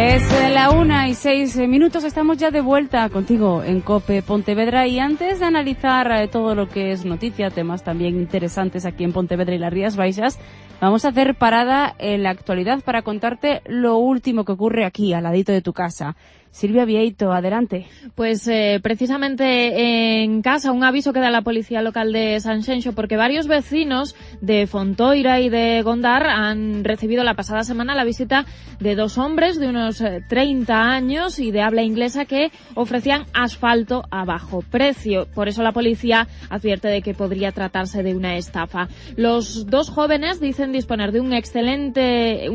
Es la 1:06, estamos ya de vuelta contigo en COPE Pontevedra y antes de analizar todo lo que es noticia, temas también interesantes aquí en Pontevedra y las Rías Baixas, vamos a hacer parada en la actualidad para contarte lo último que ocurre aquí, al ladito de tu casa. Silvia Vieito, adelante. Pues precisamente en casa, un aviso que da la Policía Local de Sanxenxo, porque varios vecinos de Fontoira y de Gondar han recibido la pasada semana la visita de dos hombres de unos 30 años y de habla inglesa que ofrecían asfalto a bajo precio. Por eso la policía advierte de que podría tratarse de una estafa. Los dos jóvenes dicen disponer de un excedente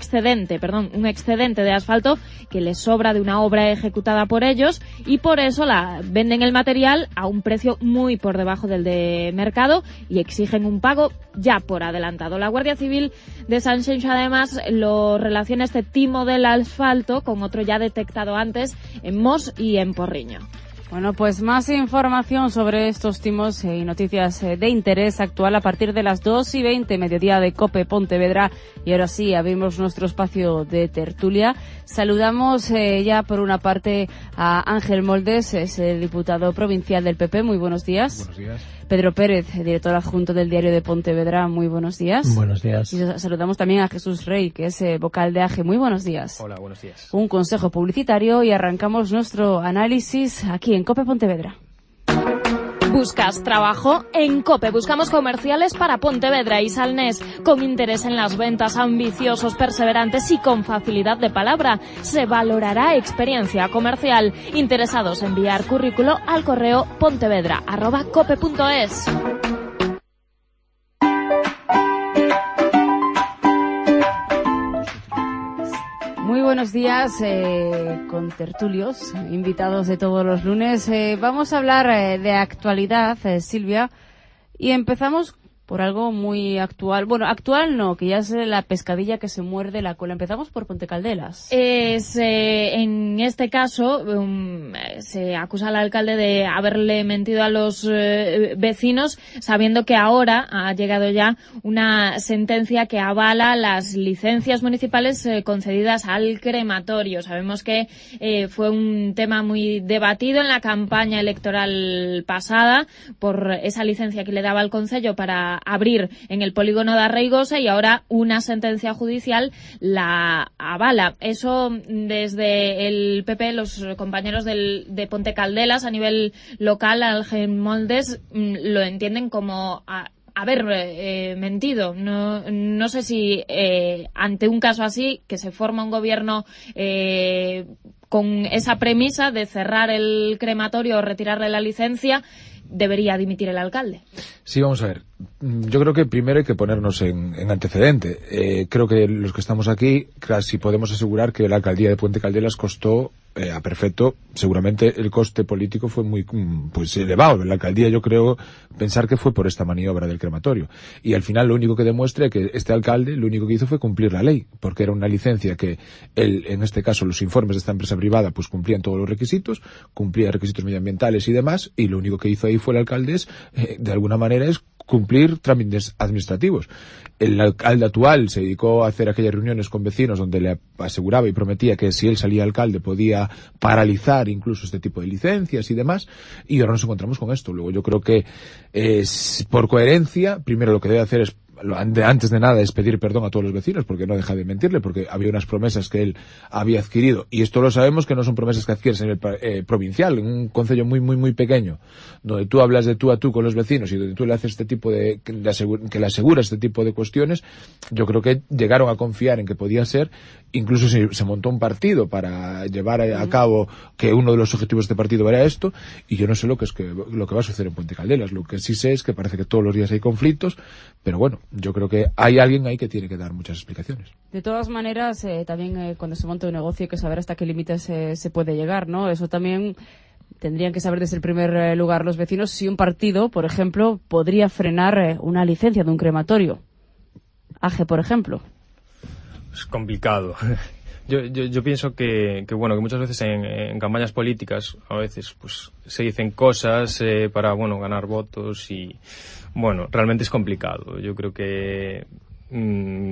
de asfalto que les sobra de una obra ejecutada por ellos y por eso venden el material a un precio muy por debajo del de mercado y exigen un pago ya por adelantado. La Guardia Civil de Sanxenxo además lo relaciona este timo del asfalto con otro ya detectado antes en Mos y en Porriño. Bueno, pues más información sobre estos timos y noticias de interés actual a partir de las 2:20, mediodía de COPE Pontevedra. Y ahora sí, abrimos nuestro espacio de tertulia. Saludamos ya por una parte a Ángel Moldes, es el diputado provincial del PP. Muy buenos días. Buenos días. Pedro Pérez, director adjunto del Diario de Pontevedra. Muy buenos días. Buenos días. Y saludamos también a Jesús Rey, que es vocal de AGE. Muy buenos días. Hola, buenos días. Un consejo publicitario y arrancamos nuestro análisis aquí en COPE Pontevedra. ¿Buscas trabajo? En COPE buscamos comerciales para Pontevedra y Salnés, con interés en las ventas, ambiciosos, perseverantes y con facilidad de palabra. Se valorará experiencia comercial. Interesados, enviar currículo al correo pontevedra@cope.es. Muy buenos días, con tertulios, invitados de todos los lunes. Vamos a hablar de actualidad, Silvia, y empezamos por algo muy actual. Bueno, actual no, que ya es la pescadilla que se muerde la cola. Empezamos por Ponte Caldelas. En este caso, se acusa al alcalde de haberle mentido a los vecinos, sabiendo que ahora ha llegado ya una sentencia que avala las licencias municipales concedidas al crematorio. Sabemos que fue un tema muy debatido en la campaña electoral pasada por esa licencia que le daba el concello para abrir en el polígono de Arreigosa y ahora una sentencia judicial la avala. Eso desde el PP, los compañeros de Ponte Caldelas a nivel local, Ángel Moldes, lo entienden como haber mentido. No sé si ante un caso así, que se forma un gobierno con esa premisa de cerrar el crematorio o retirarle la licencia, debería dimitir el alcalde. Sí, vamos a ver. Yo creo que primero hay que ponernos en antecedente. Creo que los que estamos aquí casi podemos asegurar que la alcaldía de Puente Caldelas costó a perfecto. Seguramente el coste político fue muy elevado. La alcaldía, yo creo pensar que fue por esta maniobra del crematorio. Y al final lo único que demuestra es que este alcalde lo único que hizo fue cumplir la ley, porque era una licencia que él, en este caso los informes de esta empresa privada, pues cumplían todos los requisitos, cumplía requisitos medioambientales y demás, y lo único que hizo ahí fue el alcalde de alguna manera es cumplir trámites administrativos. El alcalde actual se dedicó a hacer aquellas reuniones con vecinos donde le aseguraba y prometía que si él salía alcalde podía paralizar incluso este tipo de licencias y demás, y ahora nos encontramos con esto. Luego yo creo que por coherencia, primero lo que debe hacer es antes de nada es pedir perdón a todos los vecinos, porque no deja de mentirle, porque había unas promesas que él había adquirido, y esto lo sabemos que no son promesas que adquieres en el provincial, en un concello muy muy muy pequeño, donde tú hablas de tú a tú con los vecinos y donde tú le haces este tipo que le aseguras este tipo de cuestiones. Yo creo que llegaron a confiar en que podía ser, incluso se montó un partido para llevar a cabo que uno de los objetivos de este partido era esto, y yo no sé lo que va a suceder en Puente Caldelas. Lo que sí sé es que parece que todos los días hay conflictos, pero bueno, yo creo que hay alguien ahí que tiene que dar muchas explicaciones. De todas maneras, también cuando se monta un negocio hay que saber hasta qué límites se puede llegar, ¿no? Eso también tendrían que saber desde el primer lugar los vecinos si un partido, por ejemplo, podría frenar una licencia de un crematorio. AGE, por ejemplo. Es complicado. Yo pienso que muchas veces en campañas políticas a veces pues se dicen cosas para ganar votos y realmente es complicado. Yo creo que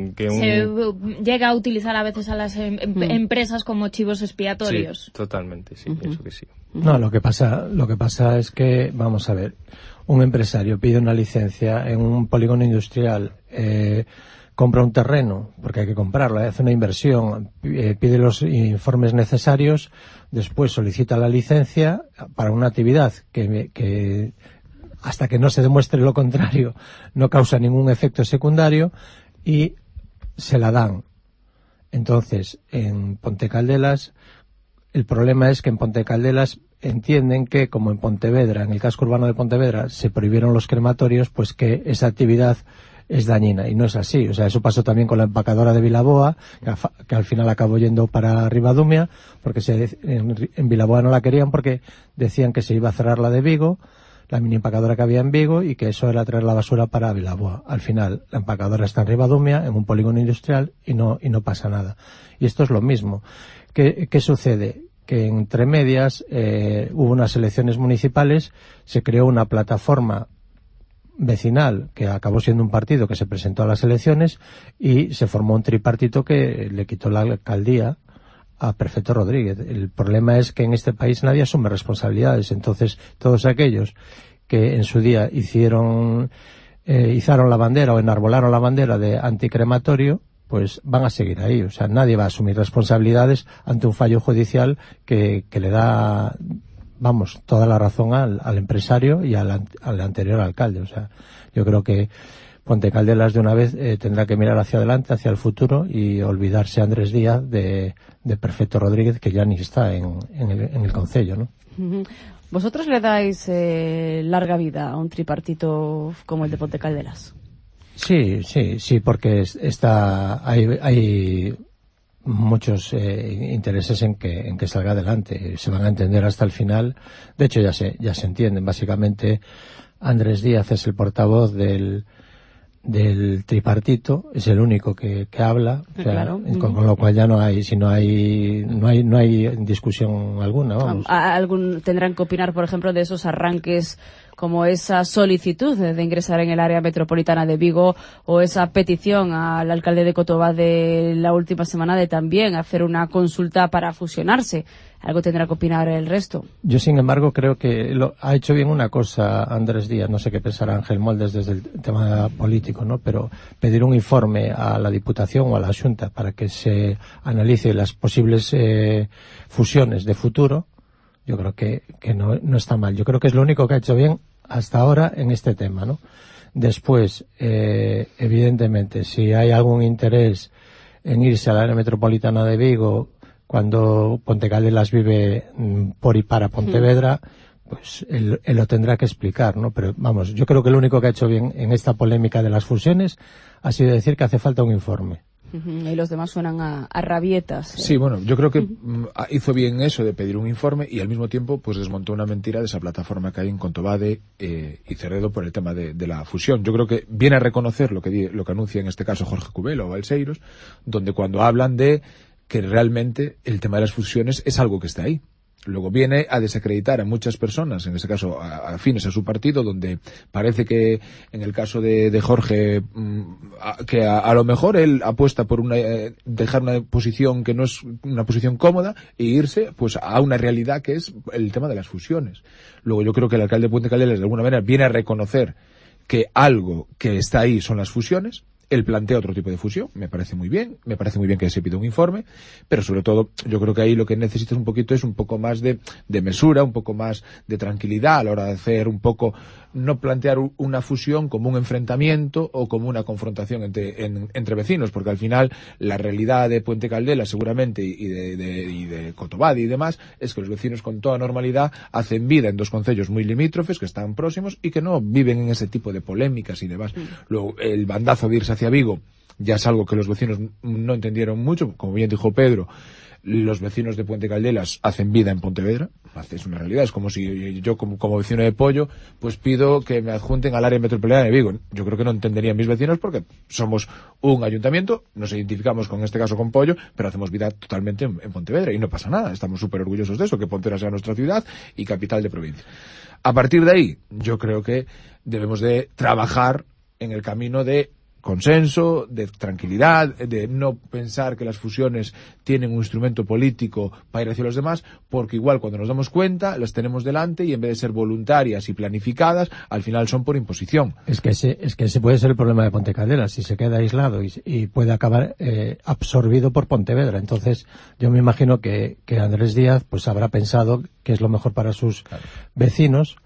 Se llega a utilizar a veces a las empresas como chivos expiatorios. Sí, totalmente, sí, pienso que sí. No, lo que pasa es que, vamos a ver, un empresario pide una licencia en un polígono industrial, compra un terreno, porque hay que comprarlo, hace una inversión, pide los informes necesarios, después solicita la licencia para una actividad que hasta que no se demuestre lo contrario no causa ningún efecto secundario, y se la dan. Entonces, en Ponte Caldelas, el problema es que en Ponte Caldelas entienden que, como en Pontevedra, en el casco urbano de Pontevedra, se prohibieron los crematorios, pues que esa actividad es dañina, y no es así. O sea, eso pasó también con la empacadora de Vilaboa, que al final acabó yendo para Ribadumia, porque en Vilaboa no la querían porque decían que se iba a cerrar la de Vigo, la mini empacadora que había en Vigo, y que eso era traer la basura para Vilaboa. Al final, la empacadora está en Ribadumia, en un polígono industrial, y no pasa nada. Y esto es lo mismo. ¿Qué sucede? Que entre medias hubo unas elecciones municipales, se creó una plataforma vecinal que acabó siendo un partido que se presentó a las elecciones, y se formó un tripartito que le quitó la alcaldía a Perfecto Rodríguez. El problema es que en este país nadie asume responsabilidades. Entonces, todos aquellos que en su día izaron la bandera o enarbolaron la bandera de anticrematorio, pues van a seguir ahí. O sea, nadie va a asumir responsabilidades ante un fallo judicial que le da, vamos, toda la razón al empresario y al anterior alcalde. O sea, yo creo que Ponte Caldelas de una vez tendrá que mirar hacia adelante, hacia el futuro, y olvidarse Andrés Díaz de Perfecto Rodríguez, que ya ni está en el concello, ¿no? ¿Vosotros le dais larga vida a un tripartito como el de Ponte Caldelas? Sí, porque hay muchos intereses en que salga adelante. Se van a entender hasta el final. De hecho, ya se entienden. Básicamente, Andrés Díaz es el portavoz del tripartito, es el único que habla, o sea, claro. Con lo cual ya no hay discusión alguna, vamos. Tendrán que opinar, por ejemplo, de esos arranques, como esa solicitud de ingresar en el área metropolitana de Vigo, o esa petición al alcalde de Cotobá de la última semana de también hacer una consulta para fusionarse. Algo tendrá que opinar el resto. Yo, sin embargo, creo que ha hecho bien una cosa Andrés Díaz. No sé qué pensará Ángel Moldes desde el tema político, ¿no? Pero pedir un informe a la Diputación o a la Xunta para que se analice las posibles fusiones de futuro, yo creo que no está mal. Yo creo que es lo único que ha hecho bien hasta ahora en este tema, ¿no? Después, evidentemente, si hay algún interés en irse al área metropolitana de Vigo, cuando Ponte Caldelas vive por y para Pontevedra, pues él lo tendrá que explicar, ¿no? Pero vamos, yo creo que lo único que ha hecho bien en esta polémica de las fusiones ha sido decir que hace falta un informe. Y los demás suenan a rabietas. Sí, bueno, yo creo que hizo bien eso de pedir un informe, y al mismo tiempo pues desmontó una mentira de esa plataforma que hay en Contobade y Cerredo por el tema de la fusión. Yo creo que viene a reconocer lo que anuncia en este caso Jorge Cubelo o Balseiros, donde cuando hablan de que realmente el tema de las fusiones es algo que está ahí. Luego viene a desacreditar a muchas personas, en este caso afines a su partido, donde parece que en el caso de Jorge, que a lo mejor él apuesta por dejar una posición que no es una posición cómoda e irse pues a una realidad que es el tema de las fusiones. Luego yo creo que el alcalde de Ponte Caldelas de alguna manera viene a reconocer que algo que está ahí son las fusiones. Él plantea otro tipo de fusión, me parece muy bien que se pida un informe, pero sobre todo yo creo que ahí lo que necesitas un poco más de mesura, un poco más de tranquilidad a la hora de hacer no plantear una fusión como un enfrentamiento o como una confrontación entre vecinos, porque al final la realidad de Puente Caldelas seguramente y de Cotobade y demás es que los vecinos con toda normalidad hacen vida en dos concellos muy limítrofes que están próximos y que no viven en ese tipo de polémicas y demás. Luego, el bandazo de irse hacia Vigo ya es algo que los vecinos no entendieron mucho, como bien dijo Pedro. Los vecinos de Puente Caldelas hacen vida en Pontevedra, es una realidad. Es como si yo como vecino de Pollo pues pido que me adjunten al área metropolitana de Vigo. Yo creo que no entenderían mis vecinos porque somos un ayuntamiento, nos identificamos en este caso con Pollo, pero hacemos vida totalmente en Pontevedra y no pasa nada. Estamos súper orgullosos de eso, que Pontevedra sea nuestra ciudad y capital de provincia. A partir de ahí, yo creo que debemos de trabajar en el camino de consenso, de tranquilidad, de no pensar que las fusiones tienen un instrumento político para ir hacia los demás, porque igual cuando nos damos cuenta las tenemos delante y en vez de ser voluntarias y planificadas, al final son por imposición. Es que ese puede ser el problema de Ponte Caldelas, si se queda aislado y puede acabar absorbido por Pontevedra. Entonces yo me imagino que Andrés Díaz pues habrá pensado que es lo mejor para sus vecinos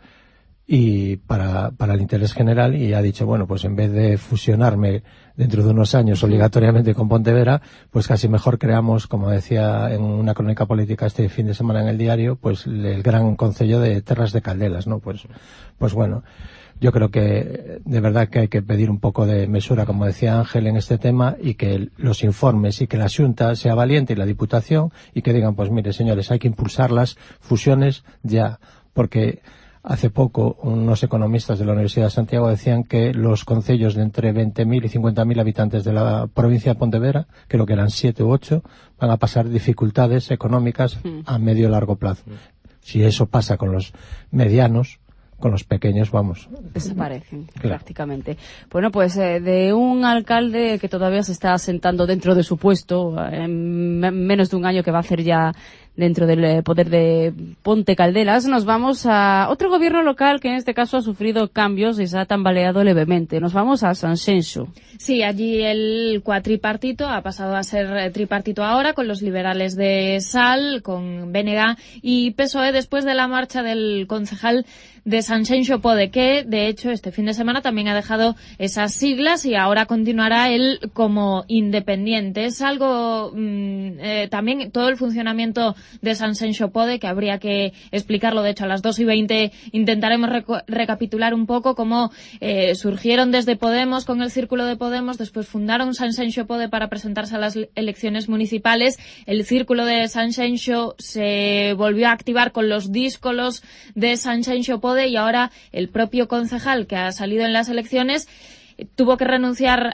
y para el interés general, y ha dicho, bueno, pues en vez de fusionarme dentro de unos años obligatoriamente con Pontevedra, pues casi mejor creamos, como decía en una crónica política este fin de semana en El Diario, pues el gran concello de Terras de Caldelas, ¿no? Pues bueno, yo creo que de verdad que hay que pedir un poco de mesura, como decía Ángel, en este tema, y que los informes y que la Xunta sea valiente y la Diputación, y que digan, pues mire señores, hay que impulsar las fusiones ya, porque hace poco unos economistas de la Universidad de Santiago decían que los concellos de entre 20.000 y 50.000 habitantes de la provincia de Pontevedra, creo que eran 7 u 8, van a pasar dificultades económicas a medio y largo plazo. Si eso pasa con los medianos, con los pequeños, vamos, desaparecen prácticamente. Bueno, pues de un alcalde que todavía se está asentando dentro de su puesto, en menos de un año que va a hacer ya dentro del poder de Ponte Caldelas, nos vamos a otro gobierno local que en este caso ha sufrido cambios y se ha tambaleado levemente. Nos vamos a Sanxenxo. Sí, allí el cuatripartito ha pasado a ser tripartito ahora, con los liberales de Sal, con BNG y PSOE, después de la marcha del concejal de Sanxenxo Pode, que de hecho este fin de semana también ha dejado esas siglas y ahora continuará él como independiente. Es algo también todo el funcionamiento de Sanxenxo Pode, que habría que explicarlo. De hecho, a las 2:20 intentaremos recapitular un poco cómo surgieron desde Podemos con el Círculo de Podemos, después fundaron Sanxenxo Pode para presentarse a las elecciones municipales. El Círculo de Sanxenxo se volvió a activar con los díscolos de Sanxenxo Pode, y ahora el propio concejal que ha salido en las elecciones tuvo que renunciar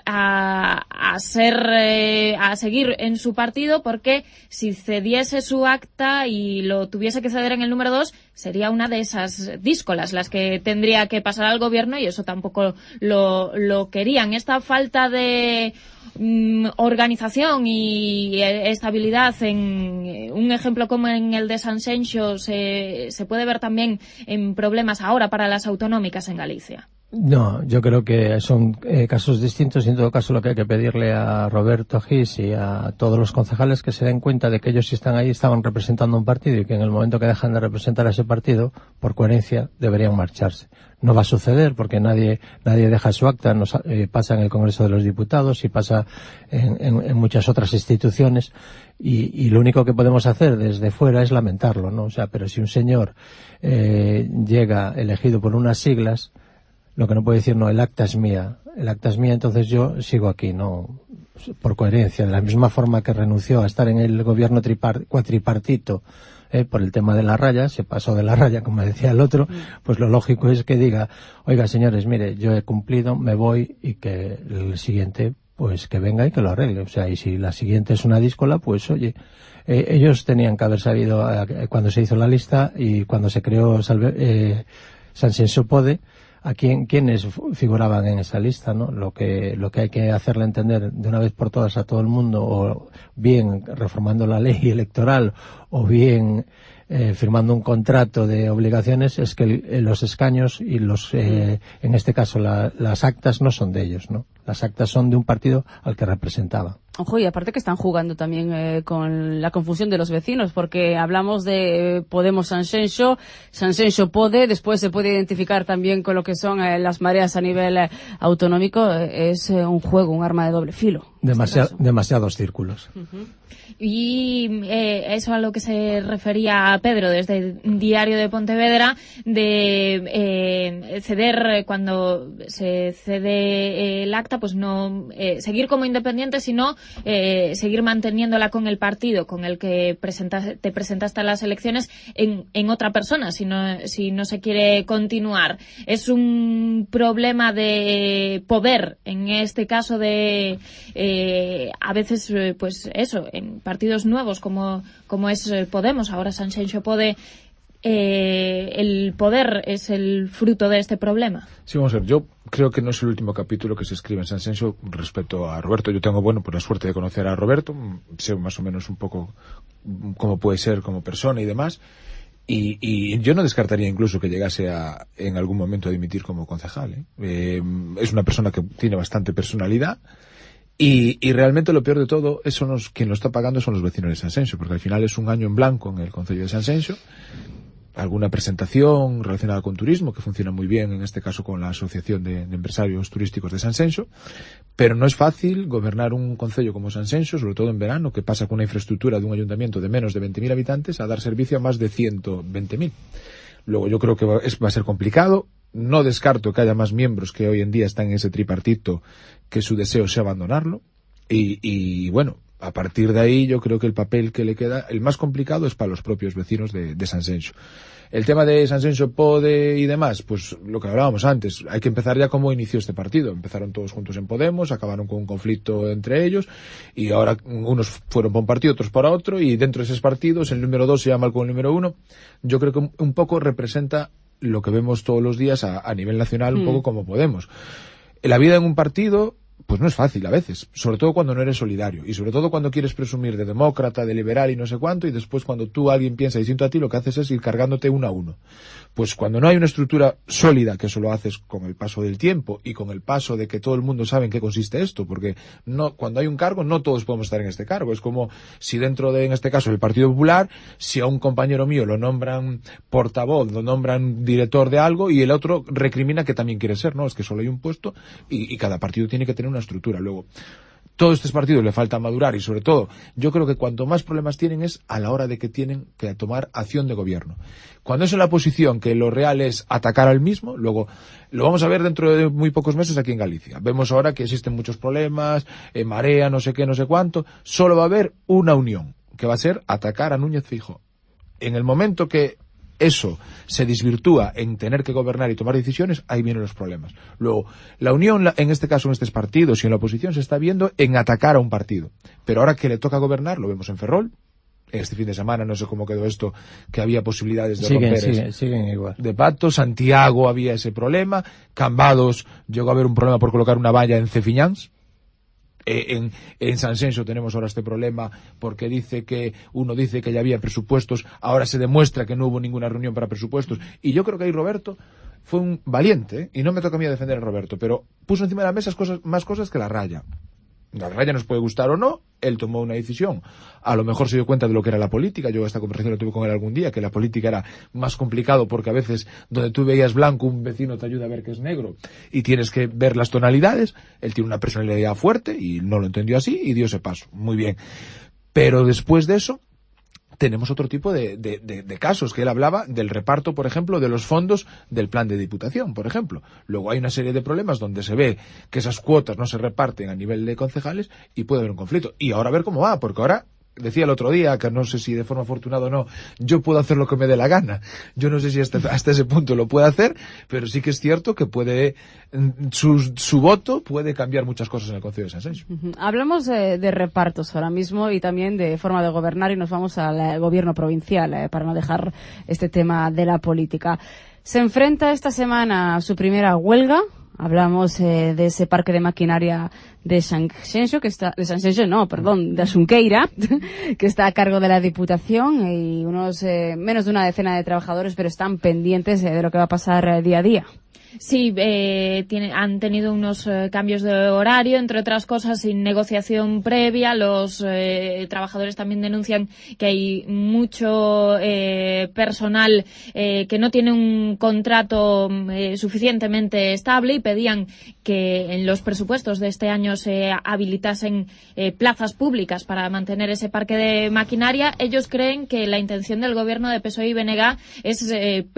a seguir en su partido, porque si cediese su acta y lo tuviese que ceder en el número 2, sería una de esas díscolas las que tendría que pasar al gobierno, y eso tampoco lo querían. Esta falta de organización y estabilidad en un ejemplo como en el de Sanxenxo se puede ver también en problemas ahora para las autonómicas en Galicia. No, yo creo que son casos distintos, y en todo caso lo que hay que pedirle a Roberto Gis y a todos los concejales que se den cuenta de que ellos, si están ahí, estaban representando un partido, y que en el momento que dejan de representar a ese partido, por coherencia, deberían marcharse. No va a suceder porque nadie deja su acta, pasa en el Congreso de los Diputados y pasa en muchas otras instituciones, y lo único que podemos hacer desde fuera es lamentarlo, ¿no? O sea, pero si un señor llega elegido por unas siglas, lo que no puede decir, no, el acta es mía, entonces yo sigo aquí, no, por coherencia. De la misma forma que renunció a estar en el gobierno cuatripartito por el tema de la raya, se pasó de la raya, como decía el otro, pues lo lógico es que diga, oiga señores, mire, yo he cumplido, me voy, y que el siguiente, pues que venga y que lo arregle. O sea, y si la siguiente es una díscola, pues oye, ellos tenían que haber sabido cuando se hizo la lista y cuando se creó Sanxenxo Pode, a quiénes figuraban en esa lista, ¿no? Lo que hay que hacerle entender de una vez por todas a todo el mundo, o bien reformando la ley electoral, o bien firmando un contrato de obligaciones, es que los escaños y en este caso las actas no son de ellos, ¿no? Las actas son de un partido al que representaba. Ojo, y aparte que están jugando también con la confusión de los vecinos, porque hablamos de Podemos Sanxenxo, Sanxenxo Pode, después se puede identificar también con lo que son las mareas a nivel autonómico. Es un juego, un arma de doble filo. Demasiados círculos. Uh-huh. Y eso a lo que se refería Pedro desde el Diario de Pontevedra, de ceder, cuando se cede el acta, pues no seguir como independiente, sino seguir manteniéndola con el partido con el que te presentaste a las elecciones en otra persona, si no se quiere continuar. Es un problema de poder, en este caso de a veces pues eso, en partidos nuevos como es Podemos, ahora Sanxenxo Pode, el poder es el fruto de este problema. Sí, vamos a ver, yo creo que no es el último capítulo que se escribe en Sanxenxo respecto a Roberto. Yo tengo, pues la suerte de conocer a Roberto, sé más o menos un poco cómo puede ser como persona y demás, y yo no descartaría incluso que llegase en algún momento a dimitir como concejal. Es una persona que tiene bastante personalidad, y realmente lo peor de todo, quien lo está pagando son los vecinos de Sanxenxo, porque al final es un año en blanco en el concello de Sanxenxo. Alguna presentación relacionada con turismo, que funciona muy bien, en este caso con la Asociación de Empresarios Turísticos de Sanxenxo, pero no es fácil gobernar un concello como Sanxenxo, sobre todo en verano, que pasa con una infraestructura de un ayuntamiento de menos de 20.000 habitantes a dar servicio a más de 120.000. Luego yo creo que va a ser complicado. No descarto que haya más miembros que hoy en día están en ese tripartito que su deseo sea abandonarlo, y bueno, a partir de ahí yo creo que el papel que le queda, el más complicado, es para los propios vecinos de Sanxenxo. El tema de Sanxenxo Pode y demás, pues lo que hablábamos antes, hay que empezar ya cómo inició este partido. Empezaron todos juntos en Podemos, acabaron con un conflicto entre ellos, y ahora unos fueron para un partido, otros para otro, y dentro de esos partidos el número 2 se llama con el número 1. Yo creo que un poco representa lo que vemos todos los días a nivel nacional, un poco como Podemos. La vida en un partido, pues no es fácil a veces, sobre todo cuando no eres solidario, y sobre todo cuando quieres presumir de demócrata, de liberal y no sé cuánto, y después cuando alguien piensa distinto a ti, lo que haces es ir cargándote uno a uno. Pues cuando no hay una estructura sólida, que eso lo haces con el paso del tiempo y con el paso de que todo el mundo sabe en qué consiste esto, porque cuando hay un cargo no todos podemos estar en este cargo. Es como si dentro de, en este caso, el Partido Popular, si a un compañero mío lo nombran portavoz, lo nombran director de algo, y el otro recrimina que también quiere ser, ¿no? Es que solo hay un puesto, y cada partido tiene que tener una estructura. Luego, todos estos partidos le falta madurar, y sobre todo, yo creo que cuanto más problemas tienen es a la hora de que tienen que tomar acción de gobierno. Cuando es en la oposición, que lo real es atacar al mismo, luego lo vamos a ver dentro de muy pocos meses aquí en Galicia. Vemos ahora que existen muchos problemas, marea, no sé qué, no sé cuánto. Solo va a haber una unión, que va a ser atacar a Núñez Feijóo. En el momento que eso se desvirtúa en tener que gobernar y tomar decisiones, ahí vienen los problemas. Luego, la unión, en este caso en estos partidos y en la oposición, se está viendo en atacar a un partido. Pero ahora que le toca gobernar, lo vemos en Ferrol. Este fin de semana, no sé cómo quedó esto, que había posibilidades de romper siguen igual. de pacto. Santiago había ese problema. Cambados llegó a haber un problema por colocar una valla en Cefiñáns. En Sanxenxo tenemos ahora este problema porque uno dice que ya había presupuestos, ahora se demuestra que no hubo ninguna reunión para presupuestos, y yo creo que ahí Roberto fue un valiente, y no me toca a mí defender a Roberto, pero puso encima de la mesa más cosas que la raya. La raya nos puede gustar o no, él tomó una decisión. A lo mejor se dio cuenta de lo que era la política. Yo esta conversación la tuve con él algún día, que la política era más complicado porque a veces donde tú veías blanco, un vecino te ayuda a ver que es negro y tienes que ver las tonalidades. Él tiene una personalidad fuerte y no lo entendió así y dio ese paso. Muy bien. Pero después de eso, tenemos otro tipo de casos, que él hablaba del reparto, por ejemplo, de los fondos del plan de diputación, por ejemplo. Luego hay una serie de problemas donde se ve que esas cuotas no se reparten a nivel de concejales y puede haber un conflicto. Y ahora a ver cómo va, porque ahora, decía el otro día, que no sé si de forma afortunada o no, yo puedo hacer lo que me dé la gana. Yo no sé si hasta ese punto lo puede hacer, pero sí que es cierto que su voto puede cambiar muchas cosas en el Concello de Sanxenxo. Hablamos de repartos ahora mismo y también de forma de gobernar, y nos vamos al gobierno provincial para no dejar este tema de la política. Se enfrenta esta semana a su primera huelga. Hablamos de ese parque de maquinaria de Sanxenxo, de Asunqueira, que está a cargo de la Diputación, y menos de una decena de trabajadores, pero están pendientes de lo que va a pasar día a día. Sí, han tenido unos cambios de horario, entre otras cosas, sin negociación previa. Los trabajadores también denuncian que hay mucho personal que no tiene un contrato suficientemente estable, y pedían que en los presupuestos de este año se habilitasen plazas públicas para mantener ese parque de maquinaria. Ellos creen que la intención del gobierno de PSOE y BNG es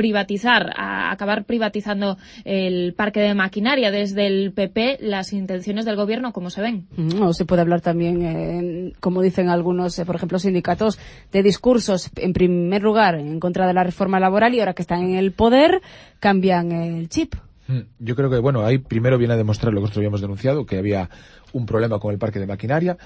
acabar privatizando el parque de maquinaria. Desde el PP, las intenciones del gobierno, ¿cómo se ven? No, se puede hablar también, como dicen algunos, por ejemplo, sindicatos, de discursos, en primer lugar, en contra de la reforma laboral, y ahora que están en el poder, cambian el chip. Yo creo que, ahí primero viene a demostrar lo que nosotros habíamos denunciado, que había un problema con el parque de maquinaria.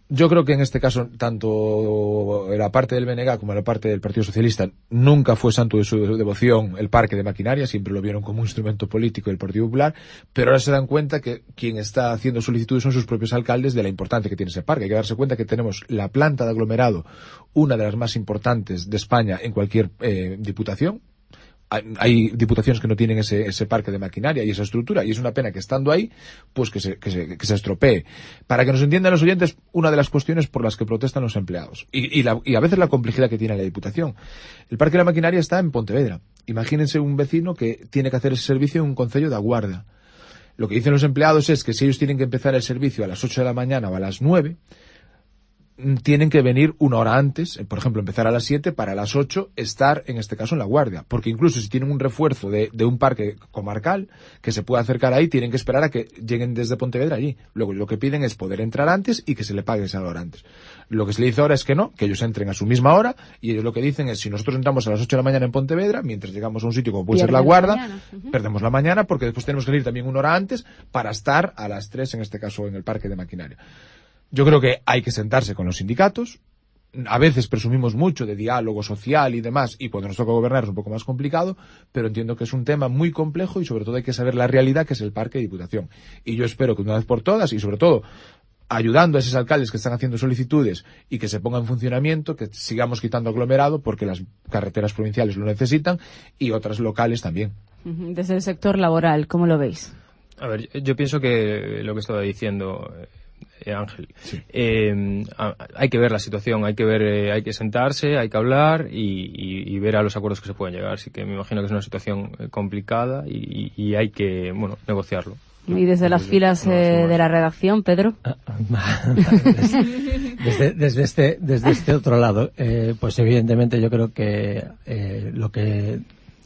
Yo creo que en este caso, tanto la parte del BNG como la parte del Partido Socialista, nunca fue santo de su devoción el parque de maquinaria, siempre lo vieron como un instrumento político del Partido Popular, pero ahora se dan cuenta que quien está haciendo solicitudes son sus propios alcaldes de la importancia que tiene ese parque. Hay que darse cuenta que tenemos la planta de aglomerado, una de las más importantes de España en cualquier diputación. Hay diputaciones que no tienen ese parque de maquinaria y esa estructura, y es una pena que estando ahí, pues que se estropee. Para que nos entiendan los oyentes, una de las cuestiones por las que protestan los empleados, y a veces la complejidad que tiene la diputación. El parque de la maquinaria está en Pontevedra. Imagínense un vecino que tiene que hacer ese servicio en un concello de A Guarda. Lo que dicen los empleados es que si ellos tienen que empezar el servicio a las 8 de la mañana o a las 9, tienen que venir una hora antes, por ejemplo, empezar a las 7 para a las 8 estar, en este caso, en La Guardia. Porque incluso si tienen un refuerzo de un parque comarcal que se pueda acercar ahí, tienen que esperar a que lleguen desde Pontevedra allí. Luego lo que piden es poder entrar antes y que se le pague esa hora antes. Lo que se le dice ahora es que no, que ellos entren a su misma hora, y ellos lo que dicen es, si nosotros entramos a las 8 de la mañana en Pontevedra, mientras llegamos a un sitio como puede ser La Guardia, perdemos la mañana, porque después tenemos que salir también una hora antes para estar a las 3, en este caso, en el parque de maquinaria. Yo creo que hay que sentarse con los sindicatos. A veces presumimos mucho de diálogo social y demás, y cuando nos toca gobernar es un poco más complicado, pero entiendo que es un tema muy complejo y sobre todo hay que saber la realidad que es el parque de Diputación. Y yo espero que una vez por todas, y sobre todo ayudando a esos alcaldes que están haciendo solicitudes y que se ponga en funcionamiento, que sigamos quitando aglomerado porque las carreteras provinciales lo necesitan y otras locales también. Desde el sector laboral, ¿cómo lo veis? A ver, yo pienso que lo que estaba diciendo Ángel, sí. Hay que ver la situación, hay que sentarse, hay que hablar y ver a los acuerdos que se pueden llegar. Así que me imagino que es una situación complicada y hay que, negociarlo. Y desde las filas de la redacción, Pedro. Desde este otro lado, pues evidentemente yo creo que lo que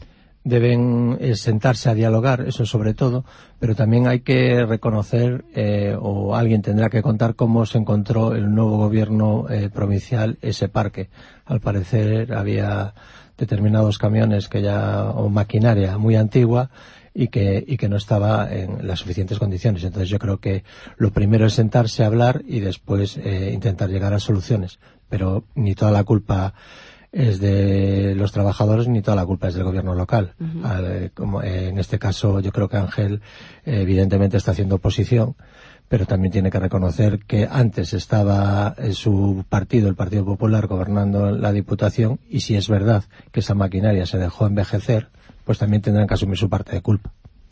deben sentarse a dialogar, eso sobre todo, pero también hay que reconocer, o alguien tendrá que contar cómo se encontró el nuevo gobierno provincial ese parque. Al parecer había determinados camiones o maquinaria muy antigua y que no estaba en las suficientes condiciones. Entonces yo creo que lo primero es sentarse a hablar y después intentar llegar a soluciones. Pero ni toda la culpa es de los trabajadores ni toda la culpa es del gobierno local. Como en este caso yo creo que Ángel evidentemente está haciendo oposición, pero también tiene que reconocer que antes estaba su partido, el Partido Popular, gobernando la Diputación, y si es verdad que esa maquinaria se dejó envejecer, pues también tendrán que asumir su parte de culpa.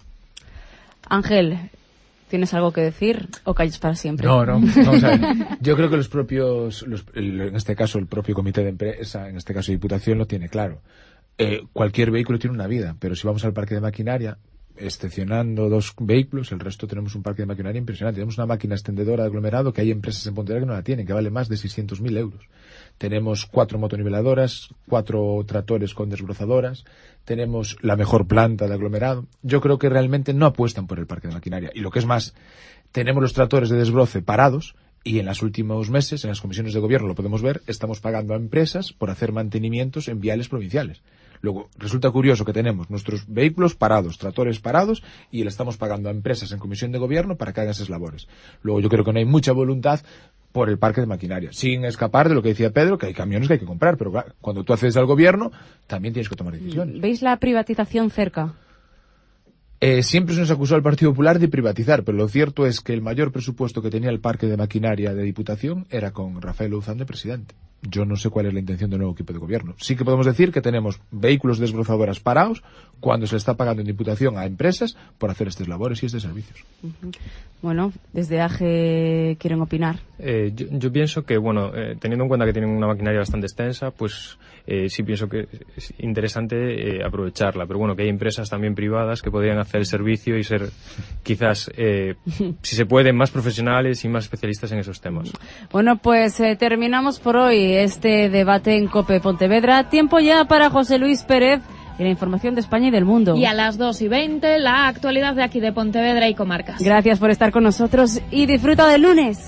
Ángel, ¿tienes algo que decir o calles para siempre? No, vamos a ver. Yo creo que los propios, en este caso el propio comité de empresa, en este caso Diputación, lo tiene claro. Cualquier vehículo tiene una vida, pero si vamos al parque de maquinaria, excepcionando 2 vehículos, el resto tenemos un parque de maquinaria impresionante. Tenemos una máquina extendedora de aglomerado que hay empresas en Pontevedra que no la tienen, que vale más de 600.000 euros. Tenemos 4 motoniveladoras, 4 tractores con desbrozadoras, tenemos la mejor planta de aglomerado. Yo creo que realmente no apuestan por el parque de maquinaria. Y lo que es más, tenemos los tractores de desbroce parados, y en los últimos meses, en las comisiones de gobierno lo podemos ver, estamos pagando a empresas por hacer mantenimientos en viales provinciales. Luego, resulta curioso que tenemos nuestros vehículos parados, tractores parados, y le estamos pagando a empresas en comisión de gobierno para que hagan esas labores. Luego, yo creo que no hay mucha voluntad por el parque de maquinaria, sin escapar de lo que decía Pedro, que hay camiones que hay que comprar, pero claro, cuando tú accedes al gobierno, también tienes que tomar decisiones. ¿Veis la privatización cerca? Siempre se nos acusó al Partido Popular de privatizar, pero lo cierto es que el mayor presupuesto que tenía el parque de maquinaria de Diputación era con Rafael Louzán de presidente. Yo no sé cuál es la intención del nuevo equipo de gobierno. Sí que podemos decir que tenemos vehículos desbrozadoras parados cuando se le está pagando en Diputación a empresas por hacer estas labores y estos servicios. Bueno, desde AGE quieren opinar. Yo pienso que, teniendo en cuenta que tienen una maquinaria bastante extensa, pues sí pienso que es interesante aprovecharla. Pero que hay empresas también privadas que podrían hacer el servicio y ser quizás, si se puede, más profesionales y más especialistas en esos temas. Bueno, pues terminamos por hoy este debate en COPE Pontevedra. Tiempo ya para José Luis Pérez y la información de España y del mundo. Y a las 2:20 la actualidad de aquí de Pontevedra y comarcas. Gracias por estar con nosotros y disfruta del lunes.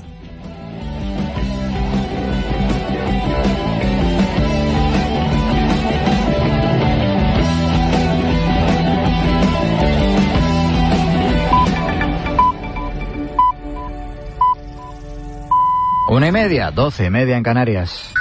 1:30, 12:30 en Canarias.